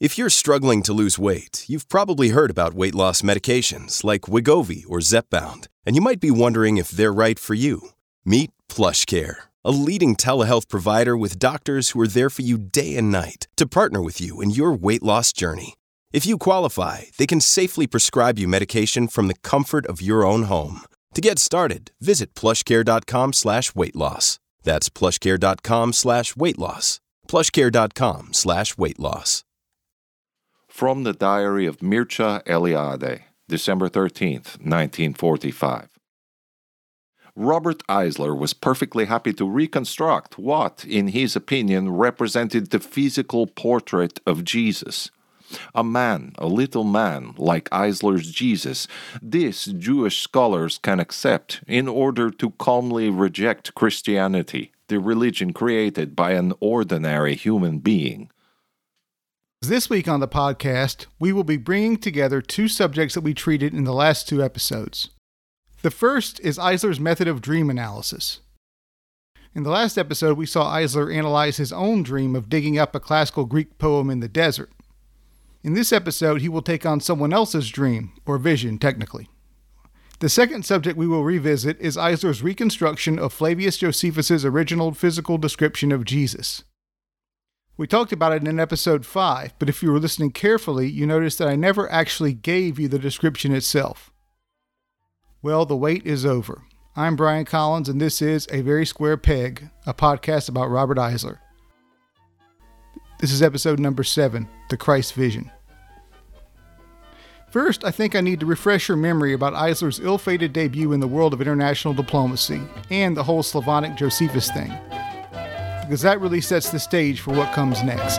If you're struggling to lose weight, you've probably heard about weight loss medications like Wegovy or Zepbound, and you might be wondering if they're right for you. Meet PlushCare, a leading telehealth provider with doctors who are there for you day and night to partner with you in your weight loss journey. If you qualify, they can safely prescribe you medication from the comfort of your own home. To get started, visit plushcare.com/weightloss. That's plushcare.com/weightloss. plushcare.com/weightloss. From the Diary of Mircea Eliade, December 13th, 1945. Robert Eisler was perfectly happy to reconstruct what, in his opinion, represented the physical portrait of Jesus. A man, a little man, like Eisler's Jesus, this Jewish scholars can accept in order to calmly reject Christianity, the religion created by an ordinary human being. This week on the podcast, we will be bringing together two subjects that we treated in the last two episodes. The first is Eisler's method of dream analysis. In the last episode, we saw Eisler analyze his own dream of digging up a classical Greek poem in the desert. In this episode, he will take on someone else's dream, or vision, technically. The second subject we will revisit is Eisler's reconstruction of Flavius Josephus' original physical description of Jesus. We talked about it in episode 5, but if you were listening carefully, you noticed that I never actually gave you the description itself. Well, the wait is over. I'm Brian Collins, and this is A Very Square Peg, a podcast about Robert Eisler. This is episode number 7, The Christ Vision. First, I think I need to refresh your memory about Eisler's ill-fated debut in the world of international diplomacy, and the whole Slavonic Josephus thing, because that really sets the stage for what comes next.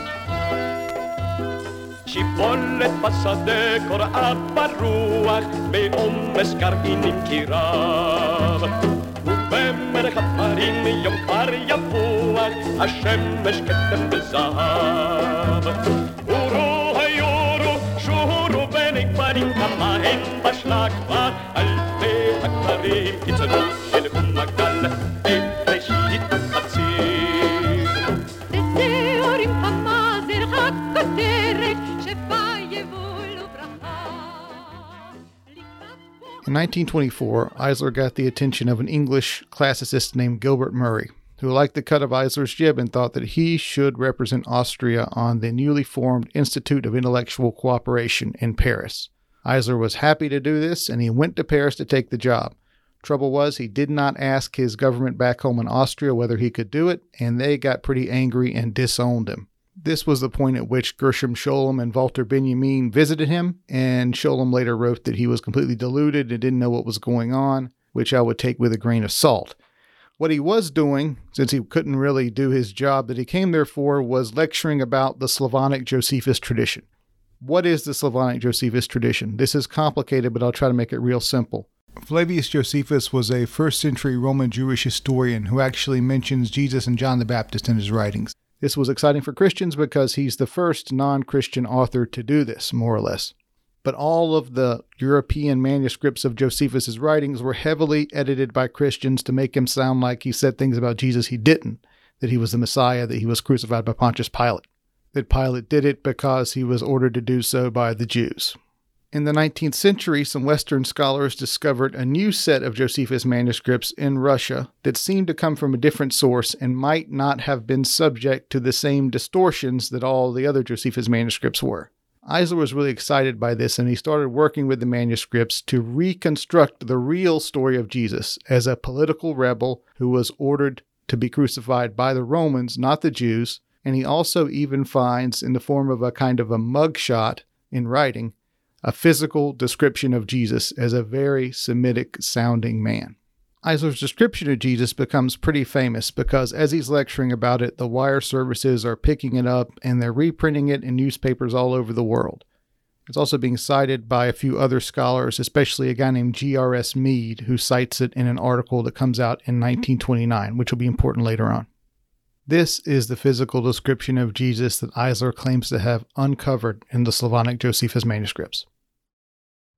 In 1924, Eisler got the attention of an English classicist named Gilbert Murray, who liked the cut of Eisler's jib and thought that he should represent Austria on the newly formed Institute of Intellectual Cooperation in Paris. Eisler was happy to do this, and he went to Paris to take the job. Trouble was, he did not ask his government back home in Austria whether he could do it, and they got pretty angry and disowned him. This was the point at which Gershom Scholem and Walter Benjamin visited him, and Scholem later wrote that he was completely deluded and didn't know what was going on, which I would take with a grain of salt. What he was doing, since he couldn't really do his job that he came there for, was lecturing about the Slavonic Josephus tradition. What is the Slavonic Josephus tradition? This is complicated, but I'll try to make it real simple. Flavius Josephus was a first-century Roman Jewish historian who actually mentions Jesus and John the Baptist in his writings. This was exciting for Christians because he's the first non-Christian author to do this, more or less. But all of the European manuscripts of Josephus' writings were heavily edited by Christians to make him sound like he said things about Jesus he didn't, that he was the Messiah, that he was crucified by Pontius Pilate, that Pilate did it because he was ordered to do so by the Jews. In the 19th century, some Western scholars discovered a new set of Josephus manuscripts in Russia that seemed to come from a different source and might not have been subject to the same distortions that all the other Josephus manuscripts were. Eisler was really excited by this, and he started working with the manuscripts to reconstruct the real story of Jesus as a political rebel who was ordered to be crucified by the Romans, not the Jews, and he also even finds, in the form of a kind of a mugshot in writing, a physical description of Jesus as a very Semitic-sounding man. Eisler's description of Jesus becomes pretty famous because as he's lecturing about it, the wire services are picking it up and they're reprinting it in newspapers all over the world. It's also being cited by a few other scholars, especially a guy named G.R.S. Mead, who cites it in an article that comes out in 1929, which will be important later on. This is the physical description of Jesus that Eisler claims to have uncovered in the Slavonic Josephus manuscripts.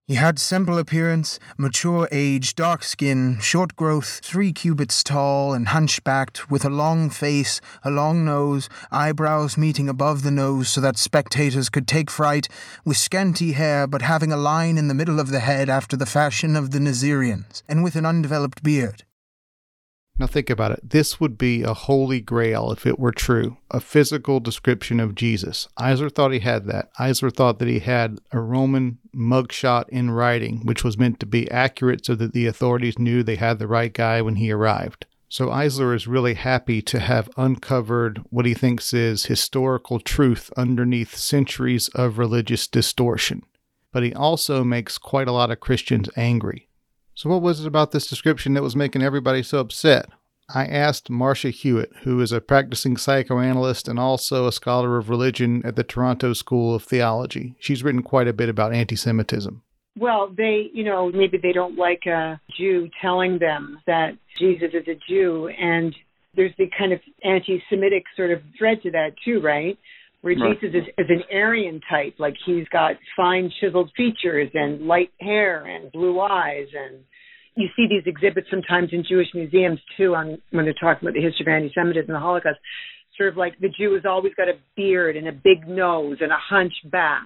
He had simple appearance, mature age, dark skin, short growth, 3 cubits tall and hunchbacked, with a long face, a long nose, eyebrows meeting above the nose so that spectators could take fright, with scanty hair but having a line in the middle of the head after the fashion of the Nazirians, and with an undeveloped beard. Now think about it. This would be a holy grail if it were true. A physical description of Jesus. Eisler thought he had that. Eisler thought that he had a Roman mugshot in writing, which was meant to be accurate so that the authorities knew they had the right guy when he arrived. So Eisler is really happy to have uncovered what he thinks is historical truth underneath centuries of religious distortion. But he also makes quite a lot of Christians angry. So what was it about this description that was making everybody so upset? I asked Marcia Hewitt, who is a practicing psychoanalyst and also a scholar of religion at the Toronto School of Theology. She's written quite a bit about anti-Semitism. Well, maybe they don't like a Jew telling them that Jesus is a Jew, and there's the kind of anti-Semitic sort of thread to that too, right? Where Jesus is an Aryan type, like he's got fine chiseled features and light hair and blue eyes. And you see these exhibits sometimes in Jewish museums too when they're talking about the history of anti-Semitism and the Holocaust. Sort of like the Jew has always got a beard and a big nose and a hunchback.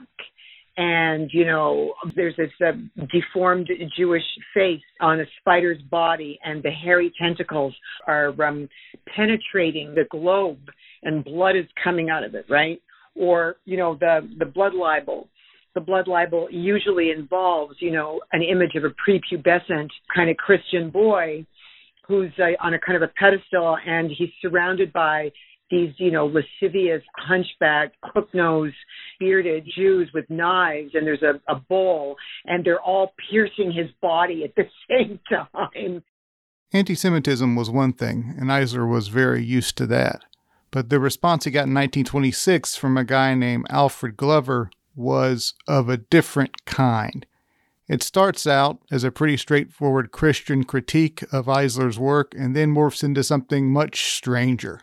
And, there's this deformed Jewish face on a spider's body, and the hairy tentacles are penetrating the globe, and blood is coming out of it, right? Or, the blood libel. The blood libel usually involves, an image of a prepubescent kind of Christian boy who's on a kind of a pedestal, and he's surrounded by these, lascivious, hunchback, hook-nosed, bearded Jews with knives, and there's a bowl, and they're all piercing his body at the same time. Anti-Semitism was one thing, and Eisler was very used to that. But the response he got in 1926 from a guy named Alfred Glover was of a different kind. It starts out as a pretty straightforward Christian critique of Eisler's work and then morphs into something much stranger.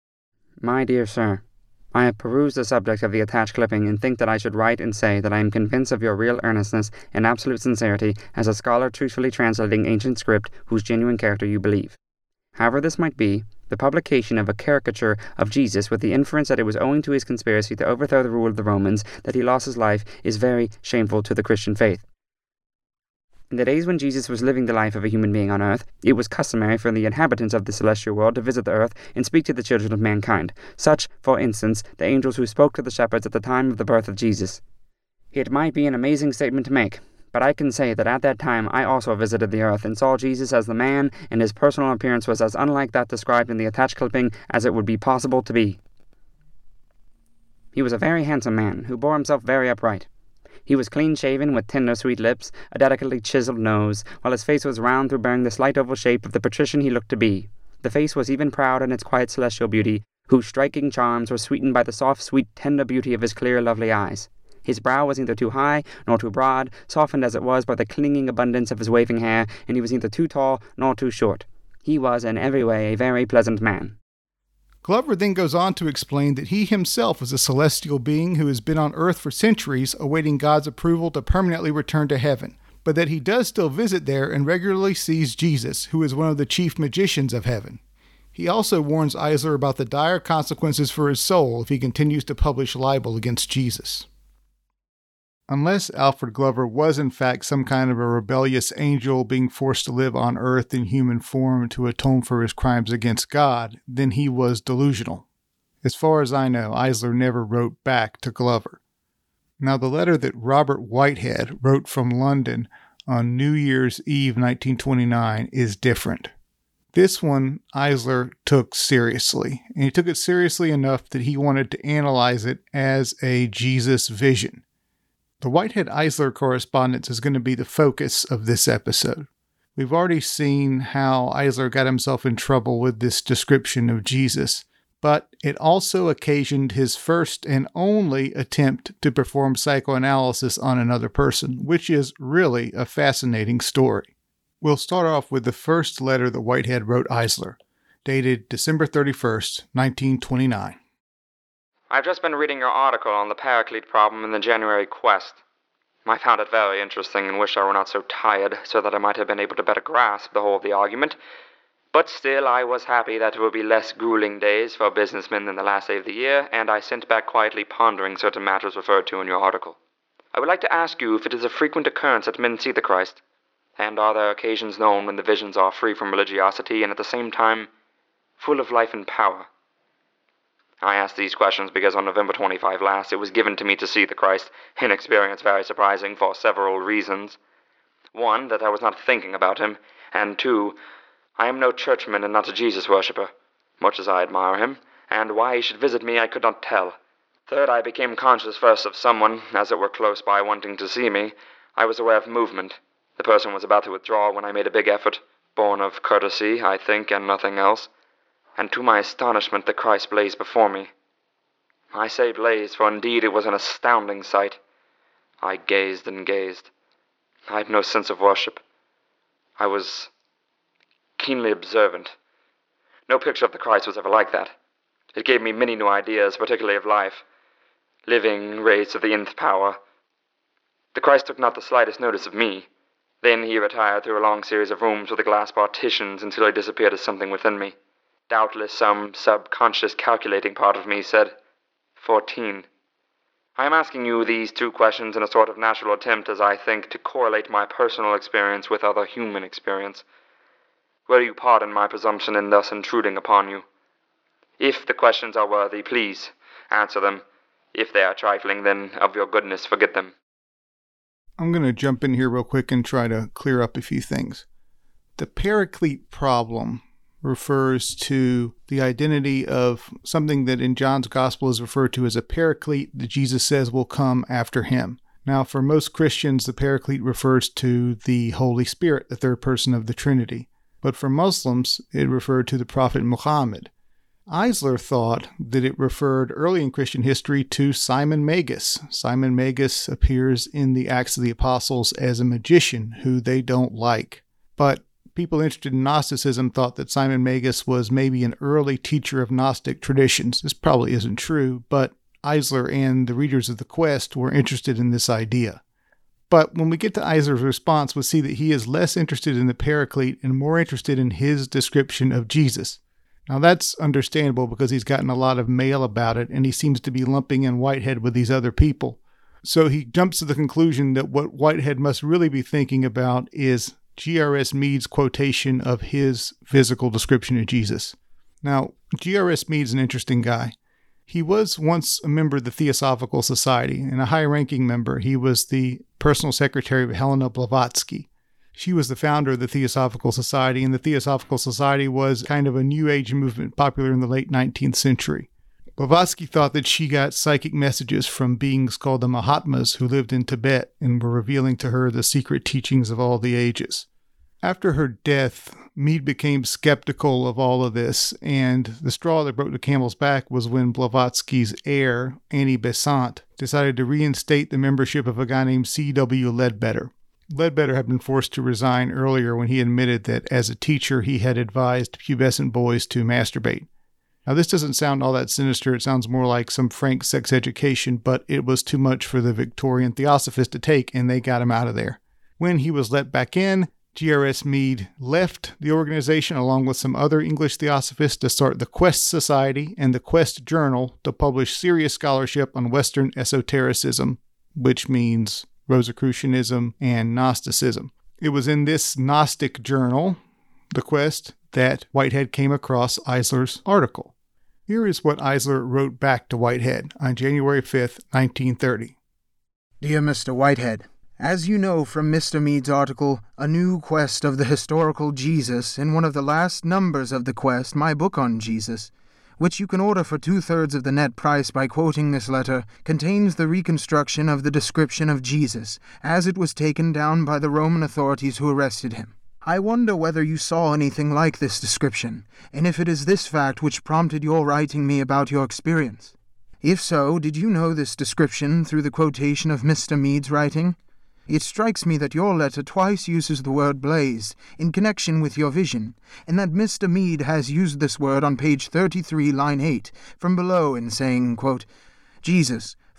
My dear sir, I have perused the subject of the attached clipping and think that I should write and say that I am convinced of your real earnestness and absolute sincerity as a scholar truthfully translating ancient script whose genuine character you believe. However this might be, the publication of a caricature of Jesus with the inference that it was owing to his conspiracy to overthrow the rule of the Romans that he lost his life is very shameful to the Christian faith. In the days when Jesus was living the life of a human being on earth, it was customary for the inhabitants of the celestial world to visit the earth and speak to the children of mankind, such, for instance, the angels who spoke to the shepherds at the time of the birth of Jesus. It might be an amazing statement to make, but I can say that at that time I also visited the earth and saw Jesus as the man, and his personal appearance was as unlike that described in the attached clipping as it would be possible to be. He was a very handsome man, who bore himself very upright. He was clean-shaven, with tender, sweet lips, a delicately chiseled nose, while his face was round through bearing the slight oval shape of the patrician he looked to be. The face was even proud in its quiet celestial beauty, whose striking charms were sweetened by the soft, sweet, tender beauty of his clear, lovely eyes. His brow was neither too high nor too broad, softened as it was by the clinging abundance of his waving hair, and he was neither too tall nor too short. He was in every way a very pleasant man. Glover then goes on to explain that he himself is a celestial being who has been on earth for centuries awaiting God's approval to permanently return to heaven, but that he does still visit there and regularly sees Jesus, who is one of the chief magicians of heaven. He also warns Eisler about the dire consequences for his soul if he continues to publish libel against Jesus. Unless Alfred Glover was in fact some kind of a rebellious angel being forced to live on earth in human form to atone for his crimes against God, then he was delusional. As far as I know, Eisler never wrote back to Glover. Now, the letter that Robert Whitehead wrote from London on New Year's Eve 1929 is different. This one Eisler took seriously, and he took it seriously enough that he wanted to analyze it as a Jesus vision. The Whitehead-Eisler correspondence is going to be the focus of this episode. We've already seen how Eisler got himself in trouble with this description of Jesus, but it also occasioned his first and only attempt to perform psychoanalysis on another person, which is really a fascinating story. We'll start off with the first letter that Whitehead wrote Eisler, dated December 31st, 1929. I've just been reading your article on the Paraclete problem in the January Quest. I found it very interesting and wished I were not so tired, so that I might have been able to better grasp the whole of the argument. But still, I was happy that there would be less grueling days for businessmen than the last day of the year, and I sent back quietly pondering certain matters referred to in your article. I would like to ask you if it is a frequent occurrence that men see the Christ, and are there occasions known when the visions are free from religiosity and at the same time full of life and power? I ask these questions because on November 25 last, it was given to me to see the Christ, an experience very surprising for several reasons. One, that I was not thinking about him, and two, I am no churchman and not a Jesus worshipper, much as I admire him, and why he should visit me I could not tell. Third, I became conscious first of someone, as it were close by, wanting to see me. I was aware of movement. The person was about to withdraw when I made a big effort, born of courtesy, I think, and nothing else. And to my astonishment, the Christ blazed before me. I say blazed, for indeed it was an astounding sight. I gazed and gazed. I had no sense of worship. I was keenly observant. No picture of the Christ was ever like that. It gave me many new ideas, particularly of life. Living, raised to the nth power. The Christ took not the slightest notice of me. Then he retired through a long series of rooms with the glass partitions until he disappeared as something within me. Doubtless some subconscious calculating part of me said, 14. I am asking you these two questions in a sort of natural attempt, as I think, to correlate my personal experience with other human experience. Will you pardon my presumption in thus intruding upon you? If the questions are worthy, please answer them. If they are trifling, then of your goodness forget them. I'm going to jump in here real quick and try to clear up a few things. The Paraclete problem refers to the identity of something that in John's Gospel is referred to as a Paraclete that Jesus says will come after him. Now, for most Christians, the Paraclete refers to the Holy Spirit, the third person of the Trinity. But for Muslims, it referred to the Prophet Muhammad. Eisler thought that it referred early in Christian history to Simon Magus. Simon Magus appears in the Acts of the Apostles as a magician who they don't like. But people interested in Gnosticism thought that Simon Magus was maybe an early teacher of Gnostic traditions. This probably isn't true, but Eisler and the readers of the Quest were interested in this idea. But when we get to Eisler's response, we'll see that he is less interested in the Paraclete and more interested in his description of Jesus. Now that's understandable because he's gotten a lot of mail about it, and he seems to be lumping in Whitehead with these other people. So he jumps to the conclusion that what Whitehead must really be thinking about is G.R.S. Mead's quotation of his physical description of Jesus. Now, G.R.S. Mead's an interesting guy. He was once a member of the Theosophical Society, and a high-ranking member. He was the personal secretary of Helena Blavatsky. She was the founder of the Theosophical Society, and the Theosophical Society was kind of a New Age movement popular in the late 19th century. Blavatsky thought that she got psychic messages from beings called the Mahatmas who lived in Tibet and were revealing to her the secret teachings of all the ages. After her death, Mead became skeptical of all of this, and the straw that broke the camel's back was when Blavatsky's heir, Annie Besant, decided to reinstate the membership of a guy named C.W. Ledbetter. Ledbetter had been forced to resign earlier when he admitted that as a teacher he had advised pubescent boys to masturbate. Now this doesn't sound all that sinister, it sounds more like some frank sex education, but it was too much for the Victorian Theosophists to take, and they got him out of there. When he was let back in, G.R.S. Mead left the organization along with some other English Theosophists to start the Quest Society and the Quest Journal to publish serious scholarship on Western esotericism, which means Rosicrucianism and Gnosticism. It was in this Gnostic journal, The Quest, that Whitehead came across Eisler's article. Here is what Eisler wrote back to Whitehead on January 5th, 1930. Dear Mr. Whitehead, as you know from Mr. Mead's article, A New Quest of the Historical Jesus, in one of the last numbers of the Quest, my book on Jesus, which you can order for 2/3 of the net price by quoting this letter, contains the reconstruction of the description of Jesus, as it was taken down by the Roman authorities who arrested him. I wonder whether you saw anything like this description, and if it is this fact which prompted your writing me about your experience. If so, did you know this description through the quotation of Mr. Mead's writing? It strikes me that your letter twice uses the word blazed in connection with your vision, and that Mr. Mead has used this word on page 33, line 8, from below in saying, quote, Jesus,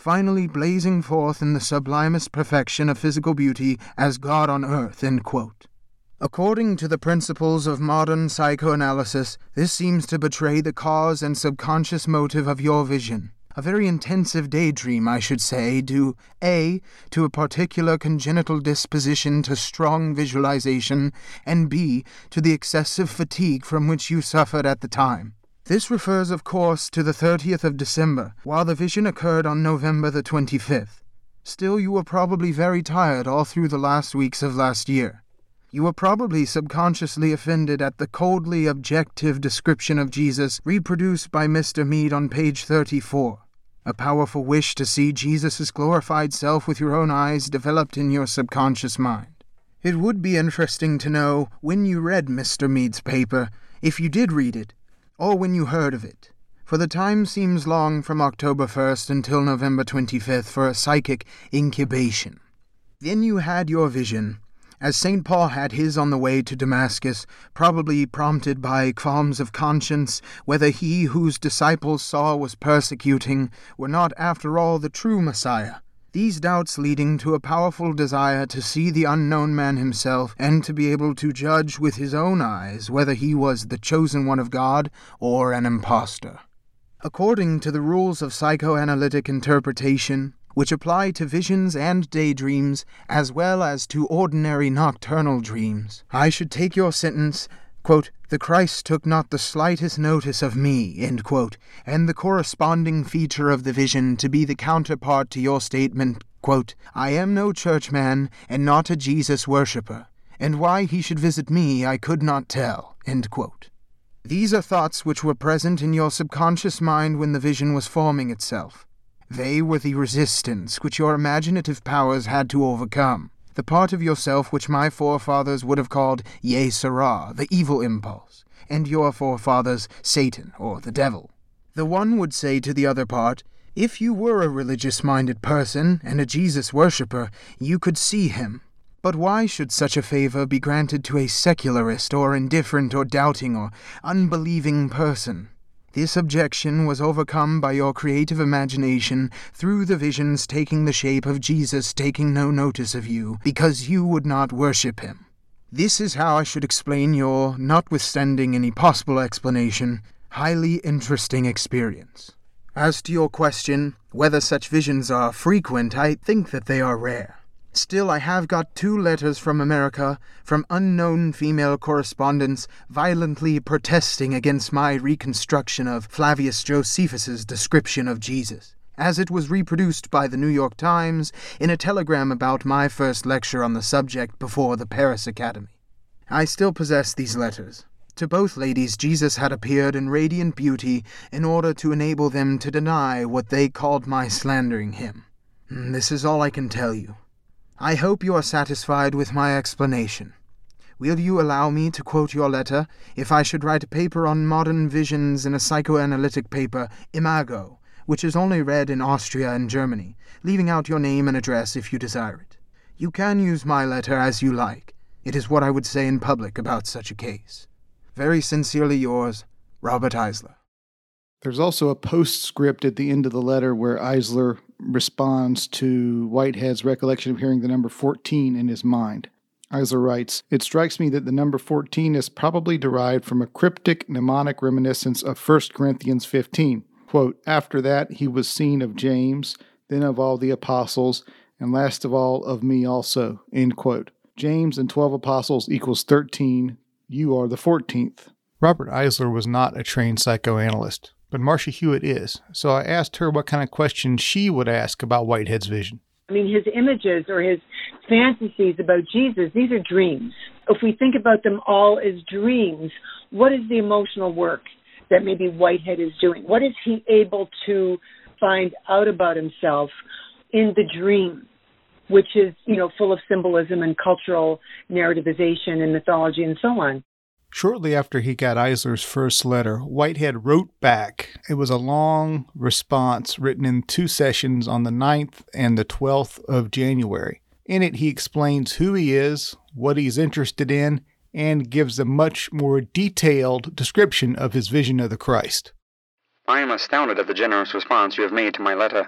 finally blazing forth in the sublimest perfection of physical beauty as God on earth, end quote. According to the principles of modern psychoanalysis, this seems to betray the cause and subconscious motive of your vision. A very intensive daydream, I should say, due A, to a particular congenital disposition to strong visualization, and B, to the excessive fatigue from which you suffered at the time. This refers, of course, to the 30th of December, while the vision occurred on November the 25th. Still, you were probably very tired all through the last weeks of last year. You were probably subconsciously offended at the coldly objective description of Jesus reproduced by Mr. Mead on page 34. A powerful wish to see Jesus' glorified self with your own eyes developed in your subconscious mind. It would be interesting to know when you read Mr. Mead's paper, if you did read it, or when you heard of it, for the time seems long from October 1st until November 25th for a psychic incubation. Then you had your vision, as St. Paul had his on the way to Damascus, probably prompted by qualms of conscience, whether he whose disciples Saul was persecuting were not after all the true Messiah. These doubts leading to a powerful desire to see the unknown man himself, and to be able to judge with his own eyes whether he was the chosen one of God or an impostor. According to the rules of psychoanalytic interpretation, which apply to visions and daydreams, as well as to ordinary nocturnal dreams, I should take your sentence, quote, "The Christ took not the slightest notice of me," end quote, and the corresponding feature of the vision to be the counterpart to your statement, quote, "I am no churchman and not a Jesus worshipper, and why he should visit me I could not tell," end quote. These are thoughts which were present in your subconscious mind when the vision was forming itself. They were the resistance which your imaginative powers had to overcome, the part of yourself which my forefathers would have called Yesara, the evil impulse, and your forefathers Satan, or the devil. The one would say to the other part, if you were a religious-minded person and a Jesus worshipper, you could see him. But why should such a favor be granted to a secularist or indifferent or doubting or unbelieving person? This objection was overcome by your creative imagination through the visions taking the shape of Jesus taking no notice of you, because you would not worship him. This is how I should explain your, notwithstanding any possible explanation, highly interesting experience. As to your question, whether such visions are frequent, I think that they are rare. Still, I have got 2 letters from America, from unknown female correspondents, violently protesting against my reconstruction of Flavius Josephus's description of Jesus, as it was reproduced by the New York Times in a telegram about my first lecture on the subject before the Paris Academy. I still possess these letters. To both ladies, Jesus had appeared in radiant beauty in order to enable them to deny what they called my slandering him. This is all I can tell you. I hope you are satisfied with my explanation. Will you allow me to quote your letter if I should write a paper on modern visions in a psychoanalytic paper, Imago, which is only read in Austria and Germany, leaving out your name and address if you desire it? You can use my letter as you like. It is what I would say in public about such a case. Very sincerely yours, Robert Eisler. There's also a postscript at the end of the letter where Eisler responds to Whitehead's recollection of hearing the number 14 in his mind. Eisler writes, "It strikes me that the number 14 is probably derived from a cryptic mnemonic reminiscence of 1 Corinthians 15. Quote, after that he was seen of James, then of all the apostles, and last of all of me also." End quote. James and 12 apostles equals 13. You are the 14th. Robert Eisler was not a trained psychoanalyst, but Marcia Hewitt is. So I asked her what kind of questions she would ask about Whitehead's vision. I mean, his images or his fantasies about Jesus, these are dreams. If we think about them all as dreams, what is the emotional work that maybe Whitehead is doing? What is he able to find out about himself in the dream, which is, full of symbolism and cultural narrativization and mythology and so on? Shortly after he got Eisler's first letter, Whitehead wrote back. It was a long response written in 2 sessions on the 9th and the 12th of January. In it, he explains who he is, what he's interested in, and gives a much more detailed description of his vision of the Christ. I am astounded at the generous response you have made to my letter.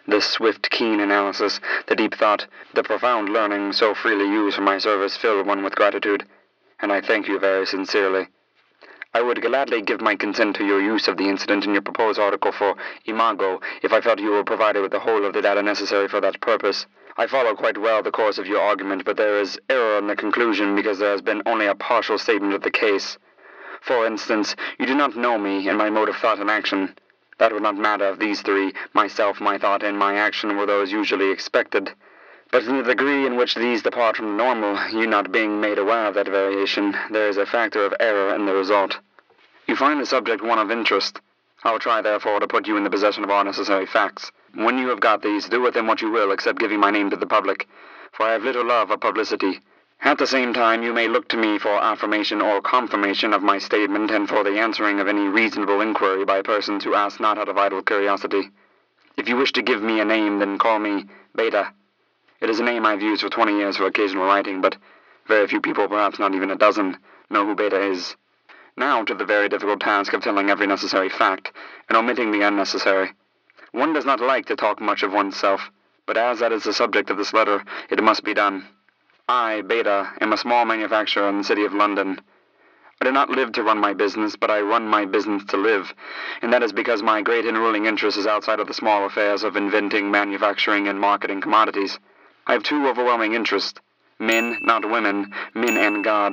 the swift, keen analysis, the deep thought, the profound learning so freely used for my service fill one with gratitude, and I thank you very sincerely. I would gladly give my consent to your use of the incident in your proposed article for Imago if I felt you were provided with the whole of the data necessary for that purpose. I follow quite well the course of your argument, but there is error in the conclusion because there has been only a partial statement of the case. For instance, you do not know me and my mode of thought and action. That would not matter if these three, myself, my thought, and my action, were those usually expected. But in the degree in which these depart from the normal, you not being made aware of that variation, there is a factor of error in the result. You find the subject one of interest. I will try, therefore, to put you in the possession of all necessary facts. When you have got these, do with them what you will, except giving my name to the public, for I have little love of publicity. At the same time, you may look to me for affirmation or confirmation of my statement, and for the answering of any reasonable inquiry by persons who ask not out of idle curiosity. If you wish to give me a name, then call me Beta. It is a name I've used for 20 years for occasional writing, but very few people, perhaps not even a dozen, know who Beta is. Now to the very difficult task of telling every necessary fact, and omitting the unnecessary. One does not like to talk much of oneself, but as that is the subject of this letter, it must be done. I, Beta, am a small manufacturer in the city of London. I do not live to run my business, but I run my business to live, and that is because my great and ruling interest is outside of the small affairs of inventing, manufacturing, and marketing commodities. I have two overwhelming interests: men, not women, men and God.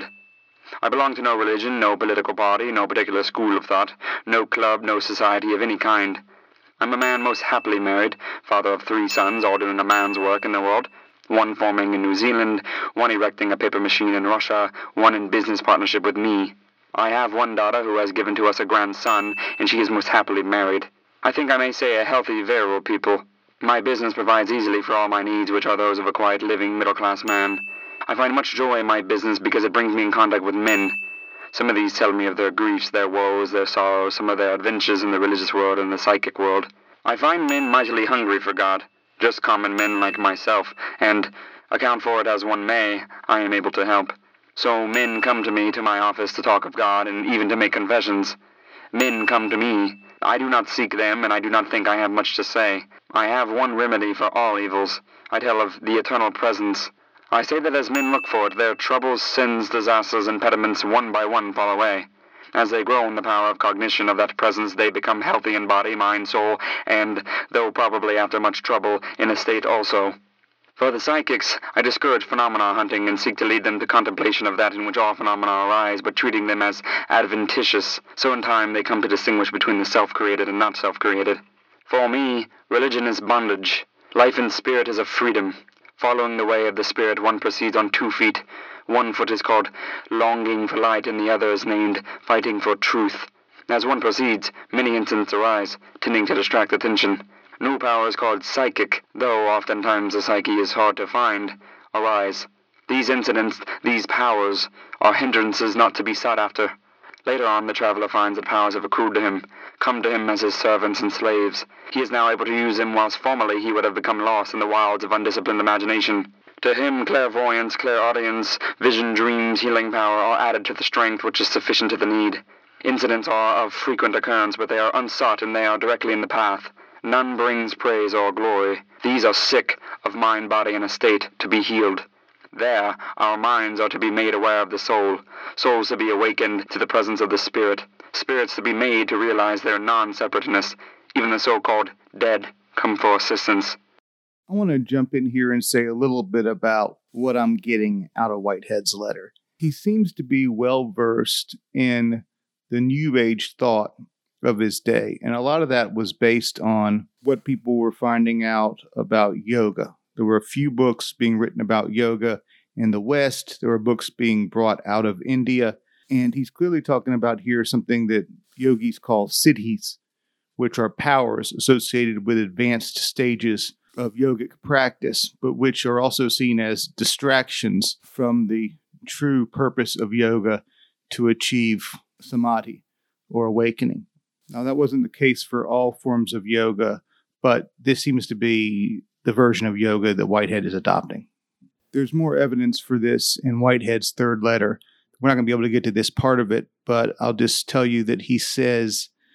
I belong to no religion, no political party, no particular school of thought, no club, no society of any kind. I'm a man most happily married, father of 3 sons, all doing a man's work in the world, one farming in New Zealand, one erecting a paper machine in Russia, one in business partnership with me. I have one daughter who has given to us a grandson, and she is most happily married. I think I may say a healthy, virile people. My business provides easily for all my needs, which are those of a quiet, living, middle-class man. I find much joy in my business because it brings me in contact with men. Some of these tell me of their griefs, their woes, their sorrows, some of their adventures in the religious world and the psychic world. I find men mightily hungry for God, just common men like myself, and, account for it as one may, I am able to help. So men come to me, to my office, to talk of God, and even to make confessions. Men come to me. I do not seek them, and I do not think I have much to say. I have one remedy for all evils. I tell of the eternal presence. I say that as men look for it, their troubles, sins, disasters, impediments, one by one fall away. As they grow in the power of cognition of that presence, they become healthy in body, mind, soul, and, though probably after much trouble, in estate also. For the psychics, I discourage phenomena hunting and seek to lead them to contemplation of that in which all phenomena arise, but treating them as adventitious, so in time they come to distinguish between the self-created and not self-created. For me, religion is bondage. Life in spirit is a freedom. Following the way of the spirit, one proceeds on 2 feet. One foot is called longing for light, and the other is named fighting for truth. As one proceeds, many incidents arise, tending to distract attention. New powers called psychic, though oftentimes the psyche is hard to find, arise. These incidents, these powers, are hindrances not to be sought after. Later on, the traveler finds that powers have accrued to him, come to him as his servants and slaves. He is now able to use them, whilst formerly he would have become lost in the wilds of undisciplined imagination. To him, clairvoyance, clairaudience, vision, dreams, healing power are added to the strength which is sufficient to the need. Incidents are of frequent occurrence, but they are unsought, and they are directly in the path. None brings praise or glory. These are sick of mind, body, and estate, to be healed. There, our minds are to be made aware of the soul, souls to be awakened to the presence of the spirit, spirits to be made to realize their non-separateness. Even the so-called dead come for assistance. I want to jump in here and say a little bit about what I'm getting out of Whitehead's letter. He seems to be well-versed in the New Age thought of his day, and a lot of that was based on what people were finding out about yoga. There were a few books being written about yoga in the West. There were books being brought out of India. And he's clearly talking about here something that yogis call siddhis, which are powers associated with advanced stages of yogic practice, but which are also seen as distractions from the true purpose of yoga to achieve samadhi or awakening. Now, that wasn't the case for all forms of yoga, but this seems to be the version of yoga that Whitehead is adopting. There's more evidence for this in Whitehead's third letter. We're not going to be able to get to this part of it, but I'll just tell you that he says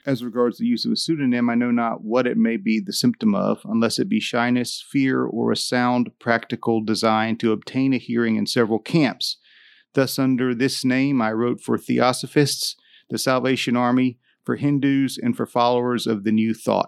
As regards the use of a pseudonym, I know not what it may be the symptom of, unless it be shyness, fear, or a sound practical design to obtain a hearing in several camps. Thus, under this name, I wrote for Theosophists, the Salvation Army, for Hindus, and for followers of the New Thought.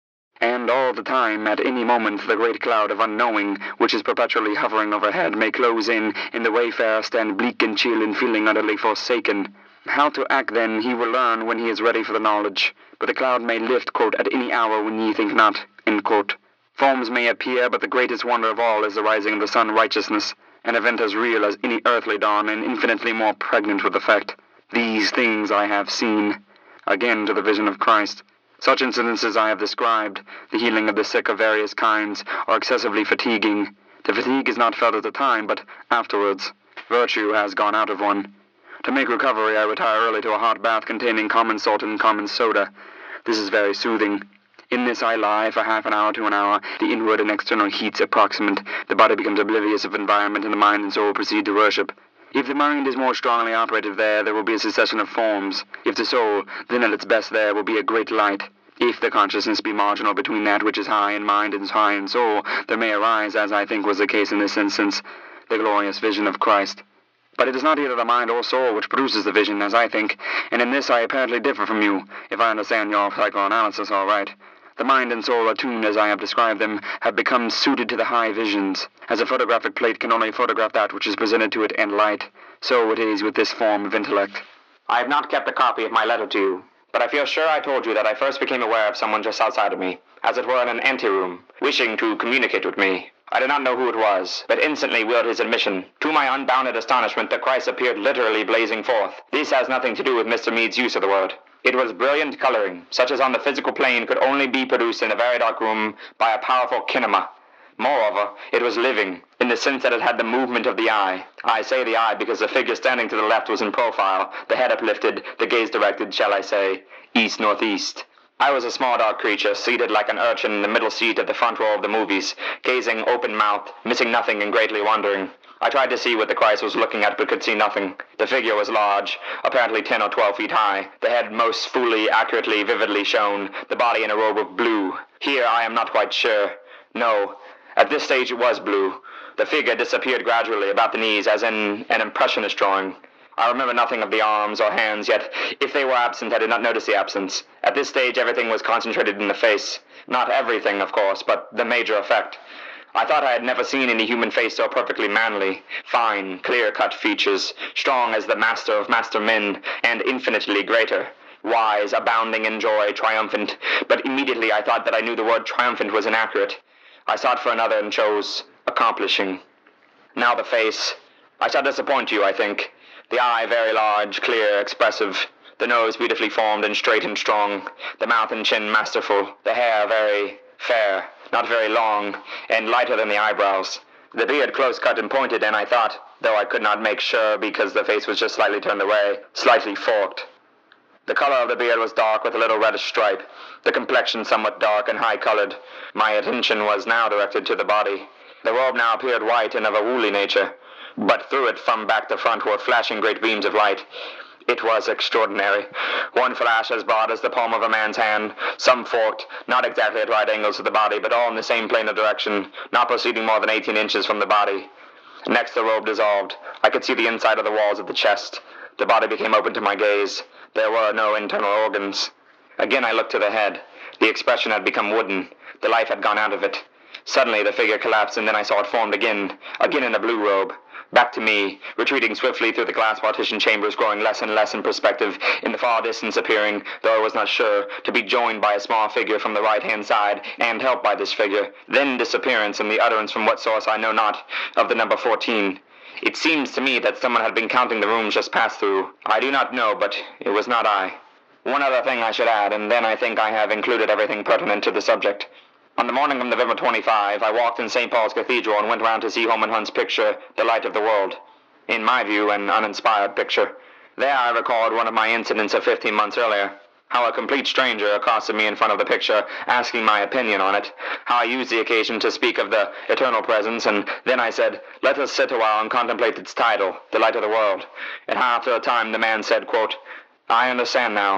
And all the time, at any moment, the great cloud of unknowing, which is perpetually hovering overhead, may close in the wayfarer stand bleak and chill and feeling utterly forsaken. How to act, then, he will learn when he is ready for the knowledge. But the cloud may lift, quote, at any hour when ye think not, end quote. Forms may appear, but the greatest wonder of all is the rising of the sun righteousness, an event as real as any earthly dawn and infinitely more pregnant with effect. These things I have seen. Again to the vision of Christ. Such incidences I have described, the healing of the sick of various kinds, are excessively fatiguing. The fatigue is not felt at the time, but afterwards. Virtue has gone out of one. To make recovery, I retire early to a hot bath containing common salt and common soda. This is very soothing. In this I lie for half an hour to an hour, the inward and external heats approximate, the body becomes oblivious of environment, and the mind and soul proceed to worship. If the mind is more strongly operative there will be a succession of forms. If the soul, then at its best there will be a great light. If the consciousness be marginal between that which is high in mind and high in soul, there may arise, as I think was the case in this instance, the glorious vision of Christ. But it is not either the mind or soul which produces the vision, as I think, and in this I apparently differ from you, if I understand your psychoanalysis all right. The mind and soul, attuned as I have described them, have become suited to the high visions. As a photographic plate can only photograph that which is presented to it in light, so it is with this form of intellect. I have not kept a copy of my letter to you, but I feel sure I told you that I first became aware of someone just outside of me, as it were in an anteroom, wishing to communicate with me. I did not know who it was, but instantly willed his admission. To my unbounded astonishment, the Christ appeared literally blazing forth. This has nothing to do with Mr. Meade's use of the word. It was brilliant coloring, such as on the physical plane could only be produced in a very dark room by a powerful kinema. Moreover, it was living, in the sense that it had the movement of the eye. I say the eye because the figure standing to the left was in profile, the head uplifted, the gaze directed, shall I say, east-northeast. I was a small dark creature, seated like an urchin in the middle seat at the front row of the movies, gazing open-mouthed, missing nothing and greatly wondering. I tried to see what the Christ was looking at, but could see nothing. The figure was large, apparently 10 or 12 feet high, the head most fully, accurately, vividly shown, the body in a robe of blue. Here I am not quite sure. No, at this stage it was blue. The figure disappeared gradually about the knees, as in an impressionist drawing. I remember nothing of the arms or hands, yet if they were absent, I did not notice the absence. At this stage, everything was concentrated in the face. Not everything, of course, but the major effect. I thought I had never seen any human face so perfectly manly, fine, clear-cut features, strong as the master of master men, and infinitely greater. Wise, abounding in joy, triumphant. But immediately I thought that I knew the word triumphant was inaccurate. I sought for another and chose accomplishing. Now the face. I shall disappoint you, I think. The eye very large, clear, expressive. The nose beautifully formed and straight and strong. The mouth and chin masterful. The hair very fair, not very long, and lighter than the eyebrows. The beard close cut and pointed, and I thought, though I could not make sure because the face was just slightly turned away, slightly forked. The color of the beard was dark with a little reddish stripe. The complexion somewhat dark and high-colored. My attention was now directed to the body. The robe now appeared white and of a woolly nature, but through it from back to front were flashing great beams of light. It was extraordinary. One flash as broad as the palm of a man's hand, some forked, not exactly at right angles to the body, but all in the same plane of direction, not proceeding more than 18 inches from the body. Next the robe dissolved. I could see the inside of the walls of the chest. The body became open to my gaze. There were no internal organs. Again I looked to the head. The expression had become wooden. The life had gone out of it. Suddenly the figure collapsed, and then I saw it formed again in a blue robe. Back to me, retreating swiftly through the glass partition chambers, growing less and less in perspective, in the far distance appearing, though I was not sure, to be joined by a small figure from the right-hand side, and helped by this figure, then disappearance and the utterance from what source I know not, of the number 14. It seems to me that someone had been counting the rooms just passed through. I do not know, but it was not I. One other thing I should add, and then I think I have included everything pertinent to the subject. On the morning of November 25, I walked in St. Paul's Cathedral and went round to see Holman Hunt's picture, The Light of the World. In my view, an uninspired picture. There I recalled one of my incidents of 15 months earlier. How a complete stranger accosted me in front of the picture, asking my opinion on it. How I used the occasion to speak of the eternal presence, and then I said, "Let us sit a while and contemplate its title, The Light of the World." And how after a time the man said, quote, "I understand now.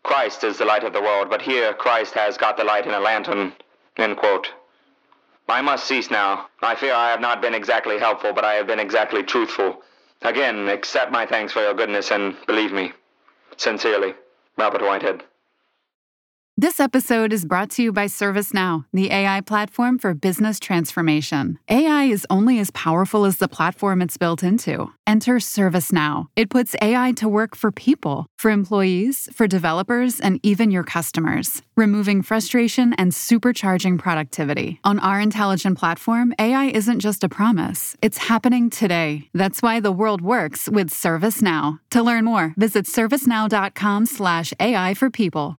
Christ is the light of the world, but here Christ has got the light in a lantern. End quote. I must cease now. I fear I have not been exactly helpful, but I have been exactly truthful. Again, accept my thanks for your goodness and believe me. Sincerely, Robert Whitehead. This episode is brought to you by ServiceNow, the AI platform for business transformation. AI is only as powerful as the platform it's built into. Enter ServiceNow. It puts AI to work for people, for employees, for developers, and even your customers, removing frustration and supercharging productivity. On our intelligent platform, AI isn't just a promise. It's happening today. That's why the world works with ServiceNow. To learn more, visit servicenow.com/AI for people.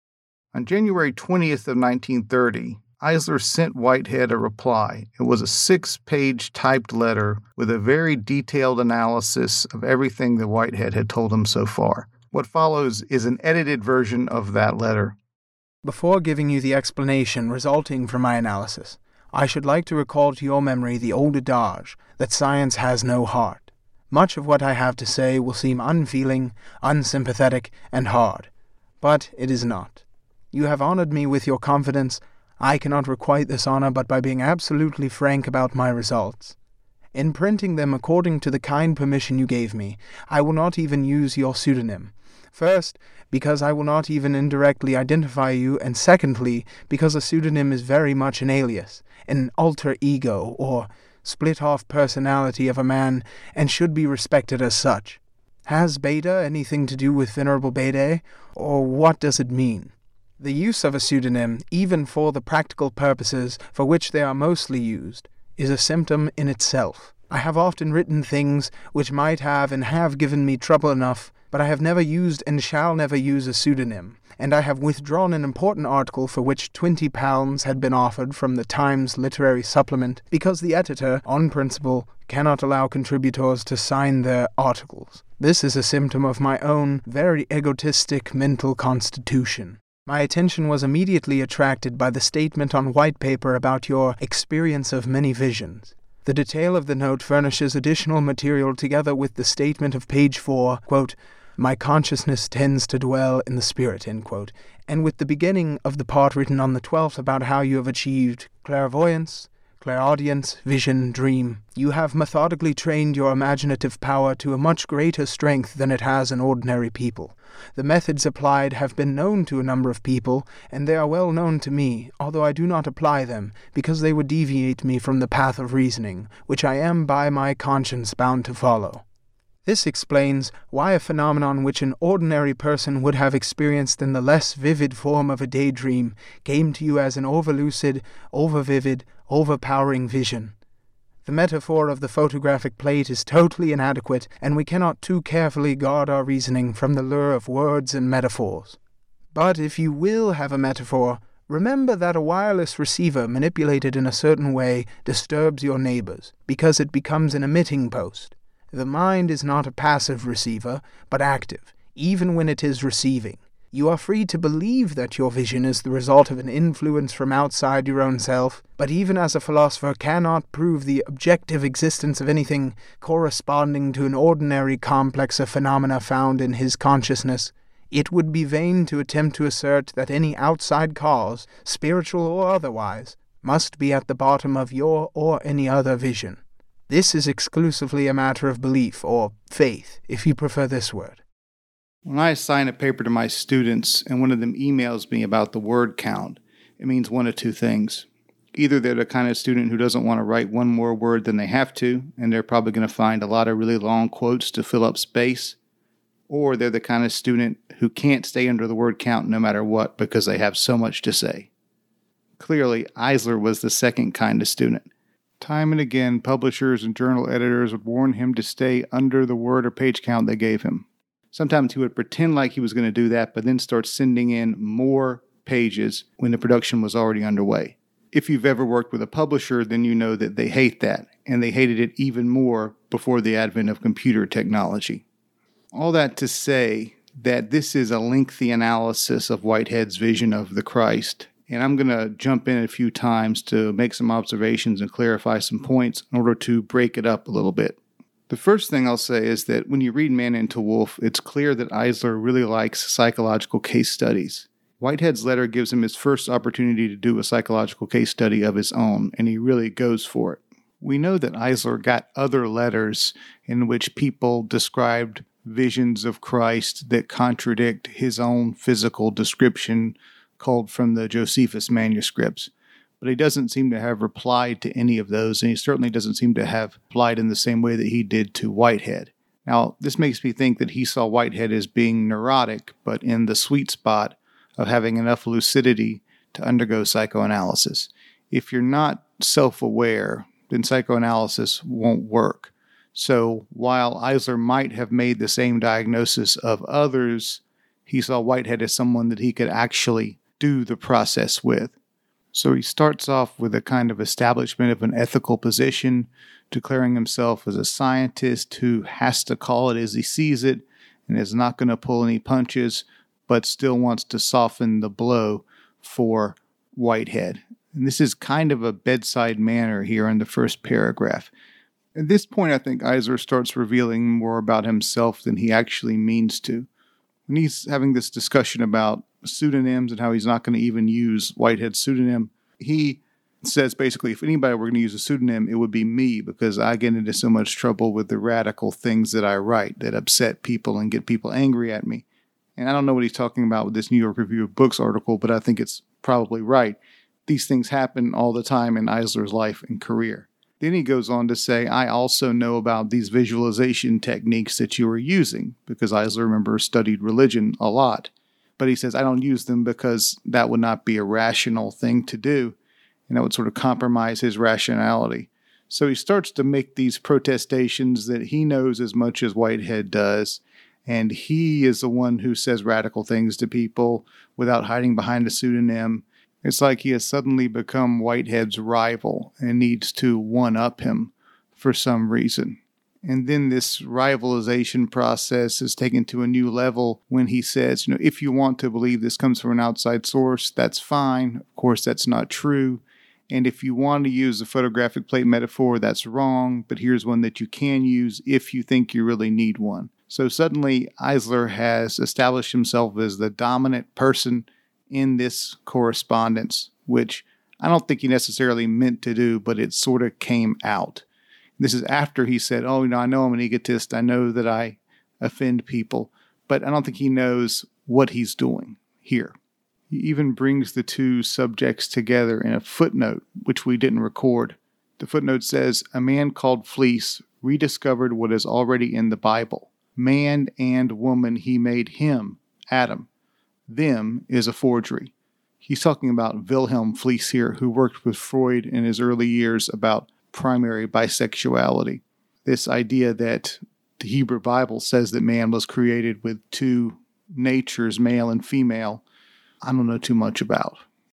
On January 20th of 1930, Eisler sent Whitehead a reply. It was a 6-page typed letter with a very detailed analysis of everything that Whitehead had told him so far. What follows is an edited version of that letter. Before giving you the explanation resulting from my analysis, I should like to recall to your memory the old adage that science has no heart. Much of what I have to say will seem unfeeling, unsympathetic, and hard, but it is not. You have honored me with your confidence. I cannot requite this honor but by being absolutely frank about my results. In printing them according to the kind permission you gave me, I will not even use your pseudonym. First, because I will not even indirectly identify you, and secondly, because a pseudonym is very much an alias, an alter ego, or split-off personality of a man, and should be respected as such. Has Beta anything to do with Venerable Bede, or what does it mean? The use of a pseudonym, even for the practical purposes for which they are mostly used, is a symptom in itself. I have often written things which might have and have given me trouble enough, but I have never used and shall never use a pseudonym, and I have withdrawn an important article for which £20 had been offered from the Times Literary Supplement because the editor, on principle, cannot allow contributors to sign their articles. This is a symptom of my own very egotistic mental constitution. My attention was immediately attracted by the statement on white paper about your experience of many visions. The detail of the note furnishes additional material together with the statement of page 4, quote, "My consciousness tends to dwell in the spirit," end quote, and with the beginning of the part written on the 12th about how you have achieved clairvoyance, clairaudience, vision, dream. You have methodically trained your imaginative power to a much greater strength than it has in ordinary people. The methods applied have been known to a number of people, and they are well known to me, although I do not apply them, because they would deviate me from the path of reasoning, which I am by my conscience bound to follow. This explains why a phenomenon which an ordinary person would have experienced in the less vivid form of a daydream came to you as an overlucid, overvivid, overpowering vision. The metaphor of the photographic plate is totally inadequate, and we cannot too carefully guard our reasoning from the lure of words and metaphors. But if you will have a metaphor, remember that a wireless receiver manipulated in a certain way disturbs your neighbors, because it becomes an emitting post. The mind is not a passive receiver, but active, even when it is receiving. You are free to believe that your vision is the result of an influence from outside your own self, but even as a philosopher cannot prove the objective existence of anything corresponding to an ordinary complex of phenomena found in his consciousness, it would be vain to attempt to assert that any outside cause, spiritual or otherwise, must be at the bottom of your or any other vision. This is exclusively a matter of belief, or faith, if you prefer this word. When I assign a paper to my students and one of them emails me about the word count, it means one of two things. Either they're the kind of student who doesn't want to write one more word than they have to, and they're probably going to find a lot of really long quotes to fill up space, or they're the kind of student who can't stay under the word count no matter what because they have so much to say. Clearly, Eisler was the second kind of student. Time and again, publishers and journal editors would warn him to stay under the word or page count they gave him. Sometimes he would pretend like he was going to do that, but then start sending in more pages when the production was already underway. If you've ever worked with a publisher, then you know that they hate that, and they hated it even more before the advent of computer technology. All that to say that this is a lengthy analysis of Whitehead's vision of the Christ, and I'm going to jump in a few times to make some observations and clarify some points in order to break it up a little bit. The first thing I'll say is that when you read Man into Wolf, it's clear that Eisler really likes psychological case studies. Whitehead's letter gives him his first opportunity to do a psychological case study of his own, and he really goes for it. We know that Eisler got other letters in which people described visions of Christ that contradict his own physical description culled from the Josephus manuscripts. But he doesn't seem to have replied to any of those, and he certainly doesn't seem to have replied in the same way that he did to Whitehead. Now, this makes me think that he saw Whitehead as being neurotic, but in the sweet spot of having enough lucidity to undergo psychoanalysis. If you're not self-aware, then psychoanalysis won't work. So while Eisler might have made the same diagnosis of others, he saw Whitehead as someone that he could actually do the process with. So he starts off with a kind of establishment of an ethical position, declaring himself as a scientist who has to call it as he sees it and is not going to pull any punches, but still wants to soften the blow for Whitehead. And this is kind of a bedside manner here in the first paragraph. At this point, I think Eisler starts revealing more about himself than he actually means to. When he's having this discussion about pseudonyms and how he's not going to even use Whitehead's pseudonym, he says basically, if anybody were going to use a pseudonym, it would be me, because I get into so much trouble with the radical things that I write that upset people and get people angry at me. And I don't know what he's talking about with this New York Review of Books article, but I think it's probably right. These things happen all the time in Eisler's life and career. Then he goes on to say, I also know about these visualization techniques that you are using, because Eisler, remember, studied religion a lot. But he says, I don't use them because that would not be a rational thing to do, and that would sort of compromise his rationality. So he starts to make these protestations that he knows as much as Whitehead does, and he is the one who says radical things to people without hiding behind a pseudonym. It's like he has suddenly become Whitehead's rival and needs to one-up him for some reason. And then this rivalization process is taken to a new level when he says, if you want to believe this comes from an outside source, that's fine. Of course, that's not true. And if you want to use the photographic plate metaphor, that's wrong. But here's one that you can use if you think you really need one. So suddenly, Eisler has established himself as the dominant person in this correspondence, which I don't think he necessarily meant to do, but it sort of came out. This is after he said, I know I'm an egotist. I know that I offend people, but I don't think he knows what he's doing here. He even brings the two subjects together in a footnote, which we didn't record. The footnote says, a man called Fleece rediscovered what is already in the Bible. Man and woman he made him, Adam. Them is a forgery. He's talking about Wilhelm Fleece here, who worked with Freud in his early years about primary bisexuality. This idea that the Hebrew Bible says that man was created with two natures, male and female, I don't know too much about.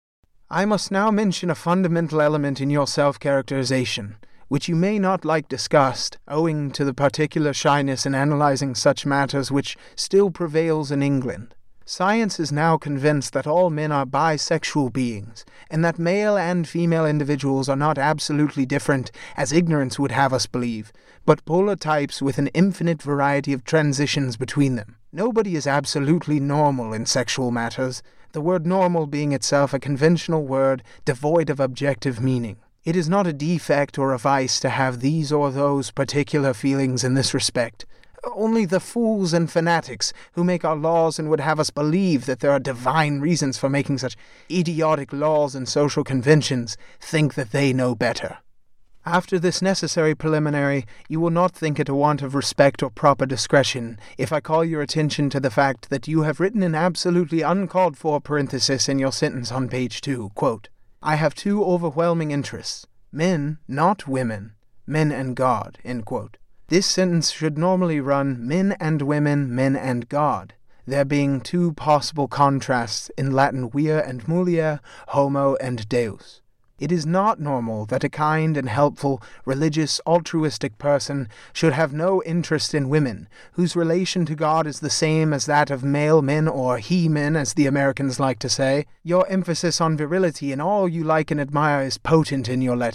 I must now mention a fundamental element in your self-characterization, which you may not like discussed, owing to the particular shyness in analyzing such matters which still prevails in England. Science is now convinced that all men are bisexual beings, and that male and female individuals are not absolutely different, as ignorance would have us believe, but polar types with an infinite variety of transitions between them. Nobody is absolutely normal in sexual matters, the word normal being itself a conventional word devoid of objective meaning. It is not a defect or a vice to have these or those particular feelings in this respect. Only the fools and fanatics who make our laws and would have us believe that there are divine reasons for making such idiotic laws and social conventions think that they know better. After this necessary preliminary, you will not think it a want of respect or proper discretion if I call your attention to the fact that you have written an absolutely uncalled for parenthesis in your sentence on page 2, quote, I have two overwhelming interests, men, not women, men and God, end quote. This sentence should normally run men and women, men and God, there being two possible contrasts in Latin vir and mulier, homo and deus. It is not normal that a kind and helpful, religious, altruistic person should have no interest in women, whose relation to God is the same as that of male men, or he-men, as the Americans like to say. Your emphasis on virility and all you like and admire is potent in your letter.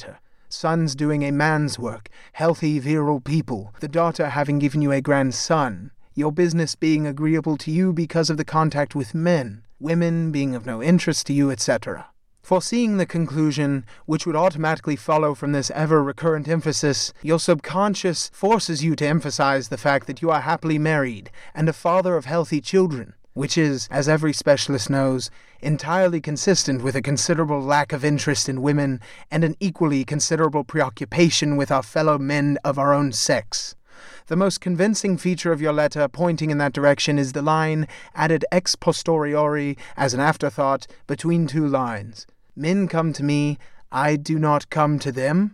sons doing a man's work, healthy, virile people, the daughter having given you a grandson, your business being agreeable to you because of the contact with men, women being of no interest to you, etc. Foreseeing the conclusion, which would automatically follow from this ever-recurrent emphasis, your subconscious forces you to emphasize the fact that you are happily married and a father of healthy children, which is, as every specialist knows, entirely consistent with a considerable lack of interest in women and an equally considerable preoccupation with our fellow men of our own sex. The most convincing feature of your letter pointing in that direction is the line added ex posteriori as an afterthought between two lines. Men come to me, I do not come to them.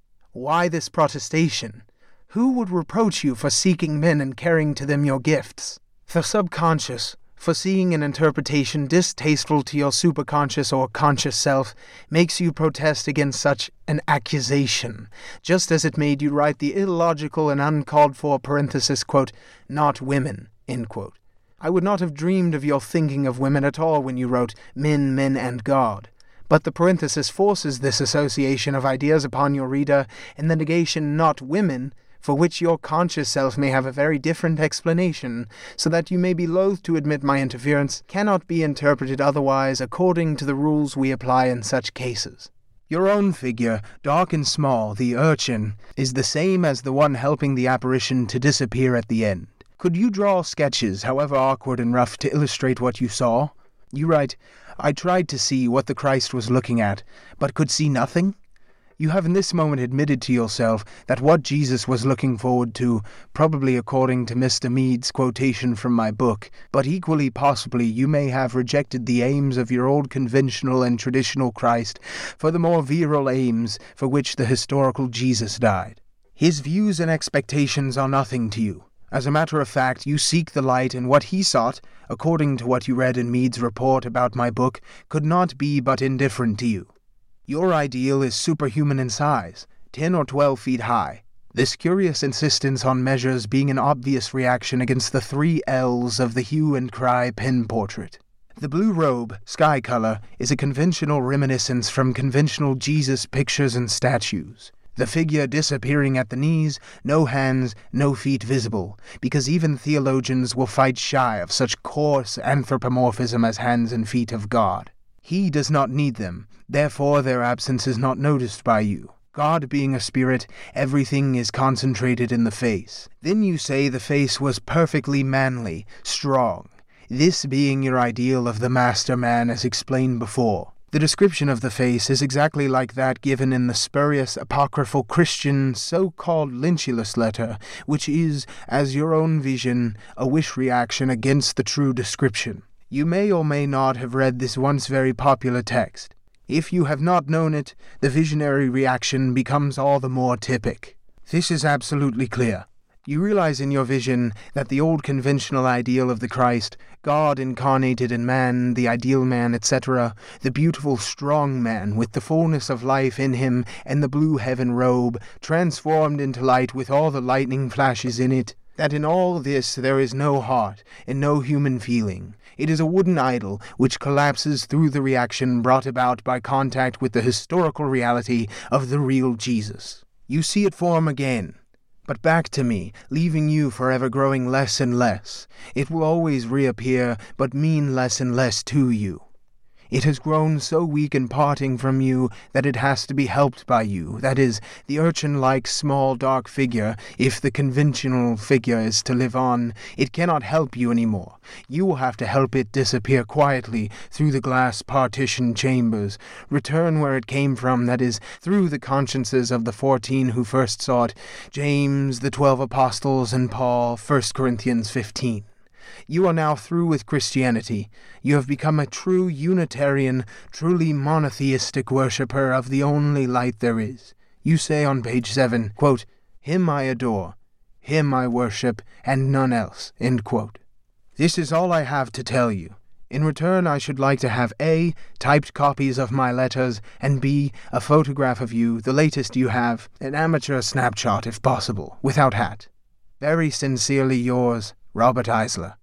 Why this protestation? Who would reproach you for seeking men and carrying to them your gifts? The subconscious, foreseeing an interpretation distasteful to your superconscious or conscious self, makes you protest against such an accusation, just as it made you write the illogical and uncalled-for parenthesis, quote, not women, end quote. I would not have dreamed of your thinking of women at all when you wrote men, and God. But the parenthesis forces this association of ideas upon your reader, and the negation not women, for which your conscious self may have a very different explanation, so that you may be loath to admit my interference, cannot be interpreted otherwise according to the rules we apply in such cases. Your own figure, dark and small, the urchin, is the same as the one helping the apparition to disappear at the end. Could you draw sketches, however awkward and rough, to illustrate what you saw? You write, I tried to see what the Christ was looking at, but could see nothing? You have in this moment admitted to yourself that what Jesus was looking forward to, probably according to Mr. Mead's quotation from my book, but equally possibly you may have rejected the aims of your old conventional and traditional Christ for the more virile aims for which the historical Jesus died. His views and expectations are nothing to you. As a matter of fact, you seek the light, and what he sought, according to what you read in Mead's report about my book, could not be but indifferent to you. Your ideal is superhuman in size, 10 or 12 feet high. This curious insistence on measures being an obvious reaction against the 3 L's of the hue and cry pen portrait. The blue robe, sky color, is a conventional reminiscence from conventional Jesus pictures and statues. The figure disappearing at the knees, no hands, no feet visible, because even theologians will fight shy of such coarse anthropomorphism as hands and feet of God. He does not need them, therefore their absence is not noticed by you. God being a spirit, everything is concentrated in the face. Then you say the face was perfectly manly, strong, this being your ideal of the master man as explained before. The description of the face is exactly like that given in the spurious apocryphal Christian so-called Lynchulus letter, which is, as your own vision, a wish reaction against the true description. You may or may not have read this once very popular text. If you have not known it, the visionary reaction becomes all the more typic. This is absolutely clear. You realize in your vision that the old conventional ideal of the Christ, God incarnated in man, the ideal man, etc., the beautiful strong man with the fullness of life in him and the blue heaven robe, transformed into light with all the lightning flashes in it, that in all this there is no heart and no human feeling. It is a wooden idol which collapses through the reaction brought about by contact with the historical reality of the real Jesus. You see it form again. But back to me, leaving you forever growing less and less. It will always reappear, but mean less and less to you. It has grown so weak in parting from you that it has to be helped by you. That is, the urchin-like small dark figure, if the conventional figure is to live on, it cannot help you any more. You will have to help it disappear quietly through the glass partition chambers, return where it came from, that is, through the consciences of the 14 who first saw it, James, the 12 apostles, and Paul, 1 Corinthians 15. You are now through with Christianity. You have become a true Unitarian, truly monotheistic worshipper of the only light there is. You say on page 7, quote, Him I adore, Him I worship, and none else, end quote. This is all I have to tell you. In return, I should like to have A, typed copies of my letters, and B, a photograph of you, the latest you have, an amateur snapshot if possible, without hat. Very sincerely yours, Robert Eisler.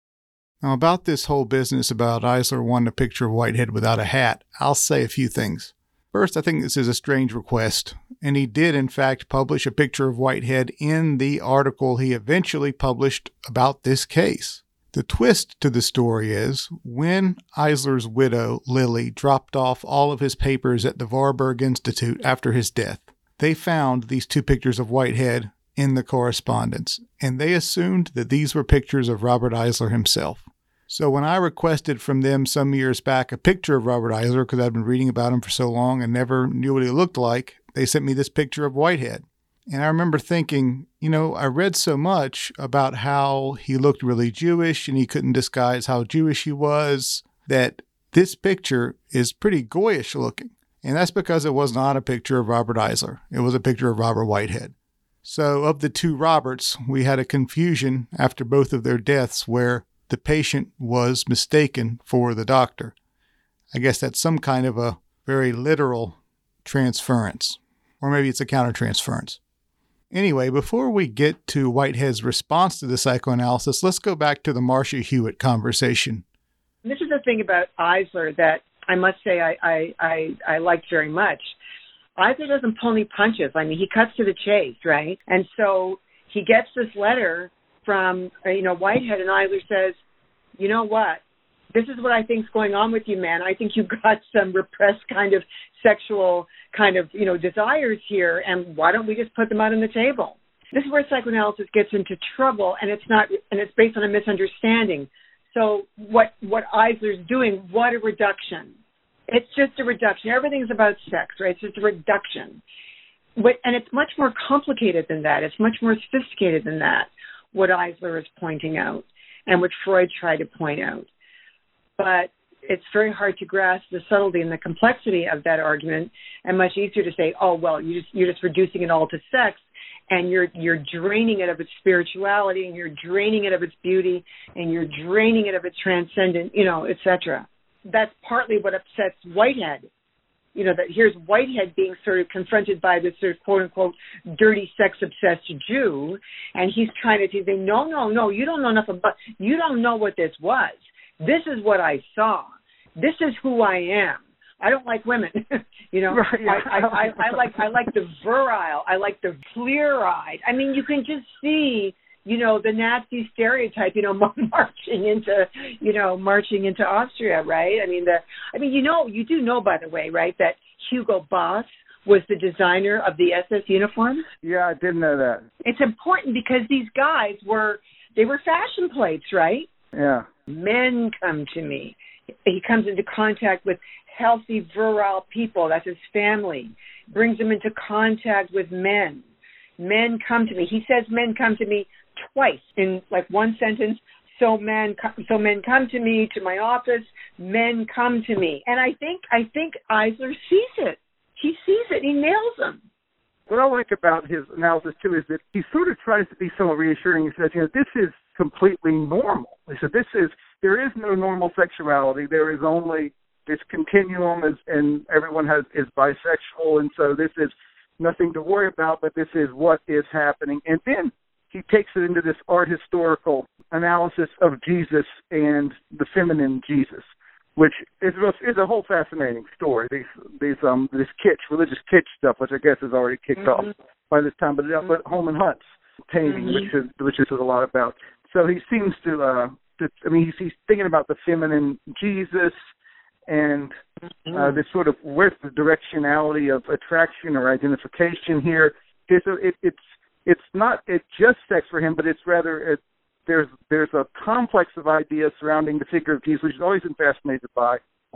Now, about this whole business about Eisler wanting a picture of Whitehead without a hat, I'll say a few things. First, I think this is a strange request, and he did, in fact, publish a picture of Whitehead in the article he eventually published about this case. The twist to the story is, when Eisler's widow, Lily, dropped off all of his papers at the Warburg Institute after his death, they found these two pictures of Whitehead in the correspondence, and they assumed that these were pictures of Robert Eisler himself. So when I requested from them some years back a picture of Robert Eisler, because I'd been reading about him for so long and never knew what he looked like, they sent me this picture of Whitehead. And I remember thinking, I read so much about how he looked really Jewish and he couldn't disguise how Jewish he was, that this picture is pretty Goyish looking. And that's because it was not a picture of Robert Eisler. It was a picture of Robert Whitehead. So of the two Roberts, we had a confusion after both of their deaths where the patient was mistaken for the doctor. I guess that's some kind of a very literal transference, or maybe it's a countertransference. Anyway, before we get to Whitehead's response to the psychoanalysis, let's go back to the Marcia Hewitt conversation. This is the thing about Eisler that I must say I liked very much. Eisler doesn't pull any punches. I mean, he cuts to the chase, right? And so he gets this letter from, Whitehead, and Eisler says, you know what? This is what I think's going on with you, man. I think you've got some repressed kind of sexual desires here, and why don't we just put them out on the table? This is where psychoanalysis gets into trouble, and it's based on a misunderstanding. So what Eisler's doing, what a reduction. It's just a reduction. Everything's about sex, right? It's just a reduction. And it's much more complicated than that. It's much more sophisticated than that, what Eisler is pointing out and what Freud tried to point out. But it's very hard to grasp the subtlety and the complexity of that argument, and much easier to say, oh, well, you're just reducing it all to sex, and you're draining it of its spirituality, and you're draining it of its beauty, and you're draining it of its transcendent, etc. That's partly what upsets Whitehead. That here's Whitehead being sort of confronted by this sort of quote-unquote dirty sex-obsessed Jew, and he's trying to say, no, you don't know enough about, you don't know what this was. This is what I saw. This is who I am. I don't like women, Right, yeah. I like the virile. I like the clear-eyed. I mean, you can just see, the Nazi stereotype, marching into Austria, right? You do know, by the way, right, that Hugo Boss was the designer of the SS uniforms? Yeah, I didn't know that. It's important because these guys were fashion plates, right? Yeah. Men come to me. He comes into contact with healthy, virile people. That's his family. Brings them into contact with men. Men come to me. He says men come to me twice in like one sentence. So men come to me, to my office. Men come to me. And I think Eisler sees it. He sees it. He nails them. What I like about his analysis, too, is that he sort of tries to be somewhat reassuring. He says, this is completely normal. He said, there is no normal sexuality. There is only this continuum, and everyone is bisexual, and so this is nothing to worry about, but this is what is happening. And then he takes it into this art historical analysis of Jesus and the feminine Jesus, which is a whole fascinating story. This religious kitsch stuff, which I guess is already kicked off by this time, but Holman Hunt's painting, which is a lot about. So he seems to, he's thinking about the feminine Jesus and this sort of where's the directionality of attraction or identification here. It's not just sex for him, but it's rather there's a complex of ideas surrounding the figure of Jesus, which he's always been fascinated by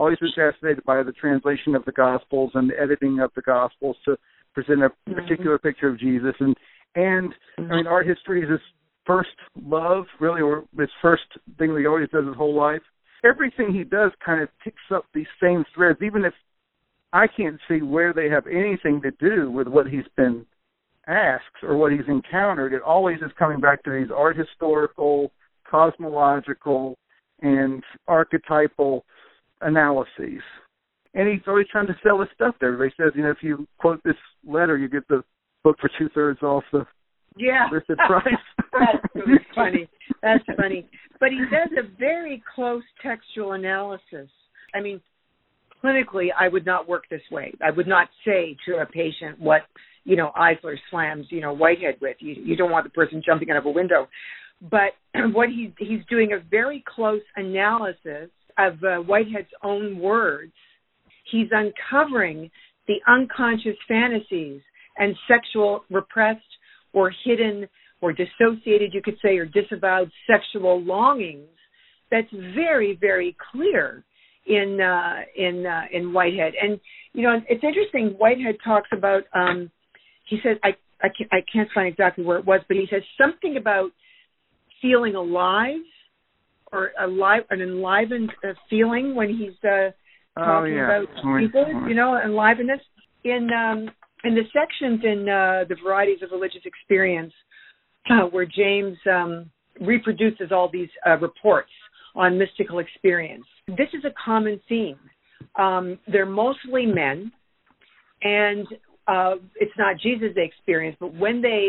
the translation of the Gospels and the editing of the Gospels to present a particular picture of Jesus. And art history is his first love, really, or his first thing that he always does his whole life. Everything he does kind of picks up these same threads, even if I can't see where they have anything to do with what he's been asked or what he's encountered. It always is coming back to these art historical, cosmological, and archetypal analyses. And he's always trying to sell his stuff to everybody. He says, if you quote this letter, you get the book for 2/3 off the listed price. That's really funny. That's funny. But he does a very close textual analysis. clinically, I would not work this way. I would not say to a patient what, Eisler slams, Whitehead with. You don't want the person jumping out of a window. But what he's doing a very close analysis of Whitehead's own words. He's uncovering the unconscious fantasies and sexual repressed or hidden or dissociated, you could say, or disavowed sexual longings. That's very, very clear in Whitehead. And it's interesting. Whitehead talks about. He says I can't find exactly where it was, but he says something about feeling alive or an enlivened feeling when he's talking about people, enlivenness. In the sections in the Varieties of Religious Experience, where James reproduces all these reports on mystical experience, this is a common theme. They're mostly men, and it's not Jesus they experience, but when they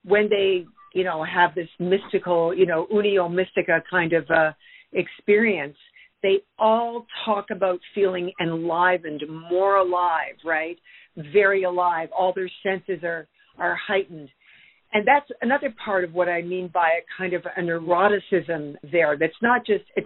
have this mystical, unio mystica kind of experience, they all talk about feeling enlivened, more alive, right? Very alive. All their senses are heightened. And that's another part of what I mean by a kind of a neuroticism there. It's not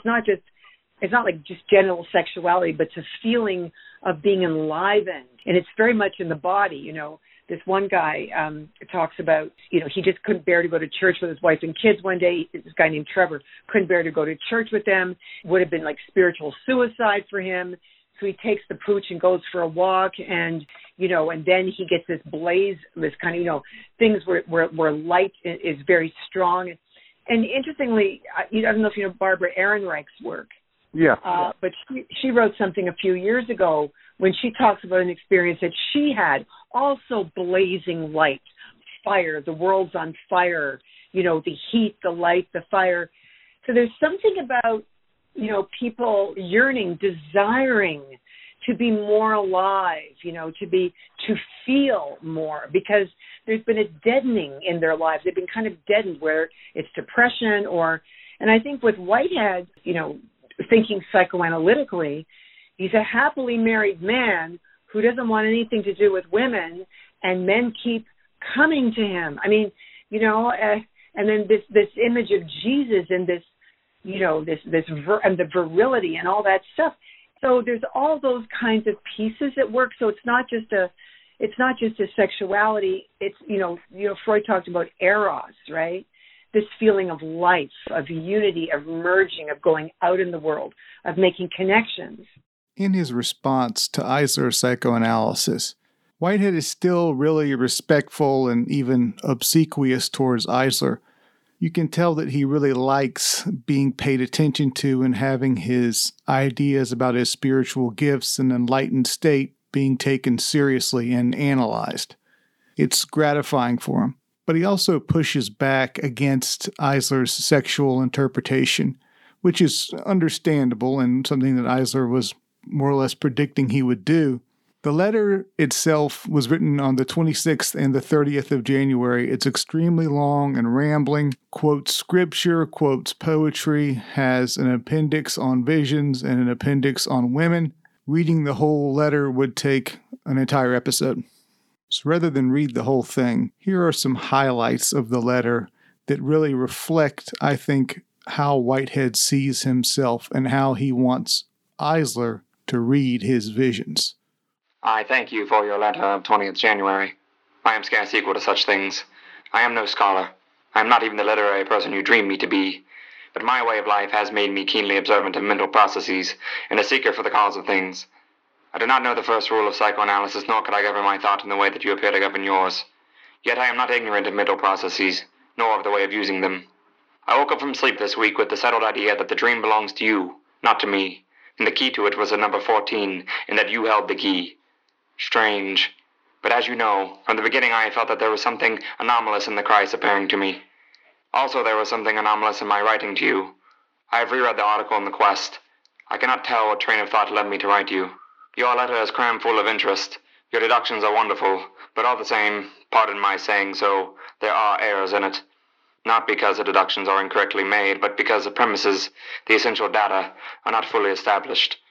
like just genital sexuality, but it's a feeling of being enlivened. And it's very much in the body, This one guy talks about, he just couldn't bear to go to church with his wife and kids one day. This guy named Trevor couldn't bear to go to church with them. Would have been like spiritual suicide for him. So he takes the pooch and goes for a walk, and then he gets this blaze, this kind of, things where light is very strong. And interestingly, I don't know if you know Barbara Ehrenreich's work. Yeah. But she wrote something a few years ago when she talks about an experience that she had, also blazing light, fire, the world's on fire, the heat, the light, the fire. So there's something about, people yearning, desiring to be more alive, to feel more, because there's been a deadening in their lives. They've been kind of deadened, where it's depression and I think with Whitehead, thinking psychoanalytically, he's a happily married man who doesn't want anything to do with women, and men keep coming to him. I mean, and then this image of Jesus and this, and the virility and all that stuff. So there's all those kinds of pieces at work. So it's not just a sexuality. It's Freud talked about eros, right? This feeling of life, of unity, of merging, of going out in the world, of making connections. In his response to Eisler's psychoanalysis, Whitehead is still really respectful and even obsequious towards Eisler. You can tell that he really likes being paid attention to and having his ideas about his spiritual gifts and enlightened state being taken seriously and analyzed. It's gratifying for him. But he also pushes back against Eisler's sexual interpretation, which is understandable and something that Eisler was more or less predicting he would do. The letter itself was written on the 26th and the 30th of January. It's extremely long and rambling, quotes scripture, quotes poetry, has an appendix on visions and an appendix on women. Reading the whole letter would take an entire episode. So rather than read the whole thing, here are some highlights of the letter that really reflect, I think, how Whitehead sees himself and how he wants Eisler to read his visions. I thank you for your letter of 20th January. I am scarce equal to such things. I am no scholar. I am not even the literary person you dream me to be. But my way of life has made me keenly observant of mental processes and a seeker for the cause of things. I do not know the first rule of psychoanalysis, nor could I govern my thought in the way that you appear to govern yours. Yet I am not ignorant of mental processes, nor of the way of using them. I woke up from sleep this week with the settled idea that the dream belongs to you, not to me, and the key to it was at number 14, and that you held the key. Strange. But as you know, from the beginning I felt that there was something anomalous in the Christ appearing to me. Also there was something anomalous in my writing to you. I have reread the article in The Quest. I cannot tell what train of thought led me to write you. Your letter is crammed full of interest. Your deductions are wonderful, but all the same, pardon my saying so, there are errors in it. Not because the deductions are incorrectly made, but because the premises, the essential data, are not fully established.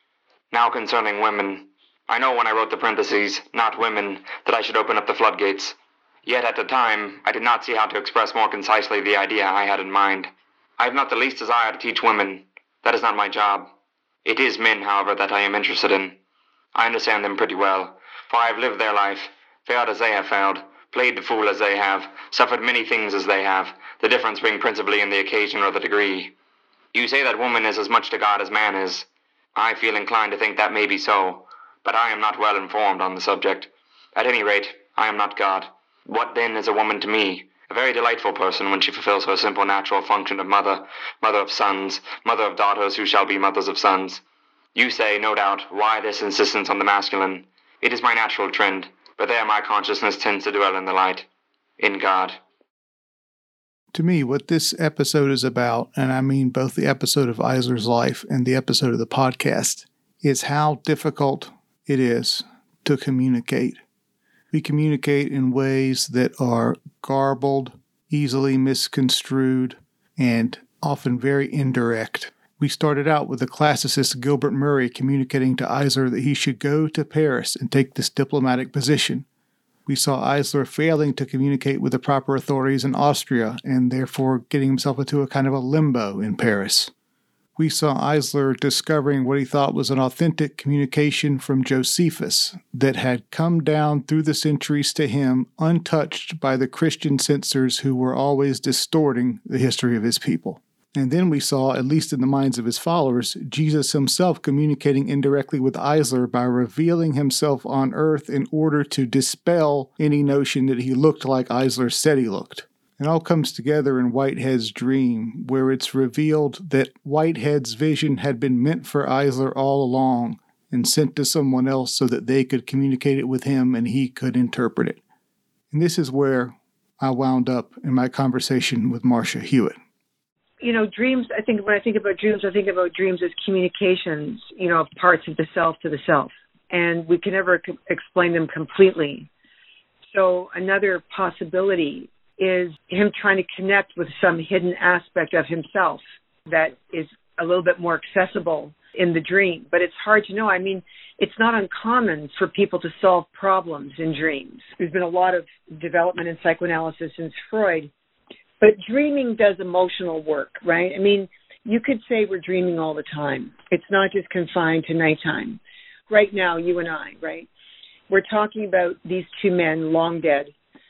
Now concerning women, I know when I wrote the parentheses, not women, that I should open up the floodgates. Yet at the time, I did not see how to express more concisely the idea I had in mind. I have not the least desire to teach women. That is not my job. It is men, however, that I am interested in. I understand them pretty well, for I have lived their life, failed as they have failed, played the fool as they have, suffered many things as they have, the difference being principally in the occasion or the degree. You say that woman is as much to God as man is. I feel inclined to think that may be so, but I am not well informed on the subject. At any rate, I am not God. What then is a woman to me? A very delightful person when she fulfills her simple natural function of mother, mother of sons, mother of daughters who shall be mothers of sons. You say, no doubt, why this insistence on the masculine? It is my natural trend, but there my consciousness tends to dwell in the light, in God. To me, what this episode is about, and I mean both the episode of Eisler's life and the episode of the podcast, is how difficult it is to communicate. We communicate in ways that are garbled, easily misconstrued, and often very indirect. We started out with the classicist Gilbert Murray communicating to Eisler that he should go to Paris and take this diplomatic position. We saw Eisler failing to communicate with the proper authorities in Austria and therefore getting himself into a kind of a limbo in Paris. We saw Eisler discovering what he thought was an authentic communication from Josephus that had come down through the centuries to him untouched by the Christian censors who were always distorting the history of his people. And then we saw, at least in the minds of his followers, Jesus himself communicating indirectly with Eisler by revealing himself on earth in order to dispel any notion that he looked like Eisler said he looked. It all comes together in Whitehead's dream, where it's revealed that Whitehead's vision had been meant for Eisler all along and sent to someone else so that they could communicate it with him and he could interpret it. And this is where I wound up in my conversation with Marcia Hewitt. You know, dreams, when I think about dreams as communications, of parts of the self to the self. And we can never explain them completely. So another possibility is him trying to connect with some hidden aspect of himself that is a little bit more accessible in the dream. But it's hard to know. I mean, it's not uncommon for people to solve problems in dreams. There's been a lot of development in psychoanalysis since Freud. But dreaming does emotional work, right? I mean, you could say we're dreaming all the time. It's not just confined to nighttime. Right now, you and I, right? We're talking about these two men, long dead.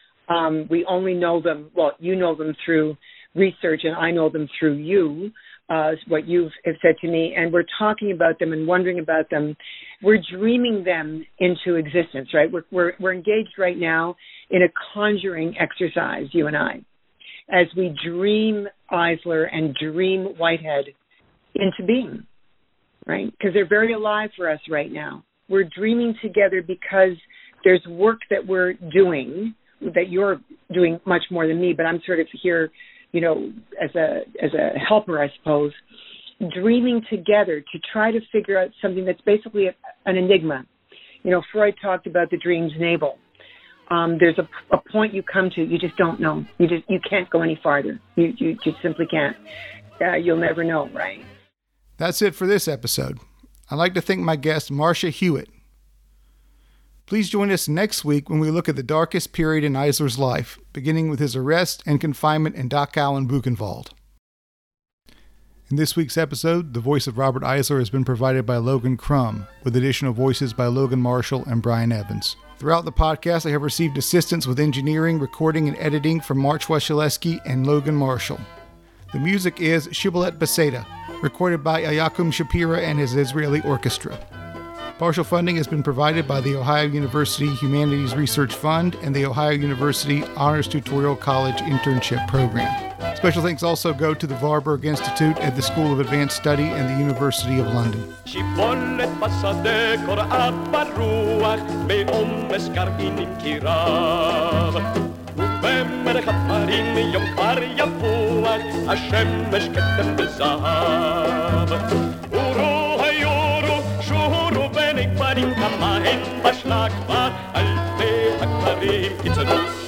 We only know them, well, you know them through research, and I know them through you, what you have said to me, and we're talking about them and wondering about them. We're dreaming them into existence, right? We're engaged right now in a conjuring exercise, you and I, as we dream Eisler and dream Whitehead into being, right? Because they're very alive for us right now. We're dreaming together because there's work that we're doing, that you're doing much more than me, but I'm sort of here, as a helper, I suppose, dreaming together to try to figure out something that's basically an enigma. Freud talked about the dream's navel. There's a point you come to, you just don't know. You can't go any farther. You just simply can't. You'll never know, right? That's it for this episode. I'd like to thank my guest, Marcia Hewitt. Please join us next week when we look at the darkest period in Eisler's life, beginning with his arrest and confinement in Dachau and Buchenwald. In this week's episode, the voice of Robert Eisler has been provided by Logan Crum, with additional voices by Logan Marshall and Brian Evans. Throughout the podcast, I have received assistance with engineering, recording, and editing from March Wasilewski and Logan Marshall. The music is Shibboleth Beseda, recorded by Ayakum Shapira and his Israeli Orchestra. Partial funding has been provided by the Ohio University Humanities Research Fund and the Ohio University Honors Tutorial College Internship Program. Special thanks also go to the Warburg Institute at the School of Advanced Study and the University of London. כמה הן בשלג כבר, אלפי הכפרים יצאו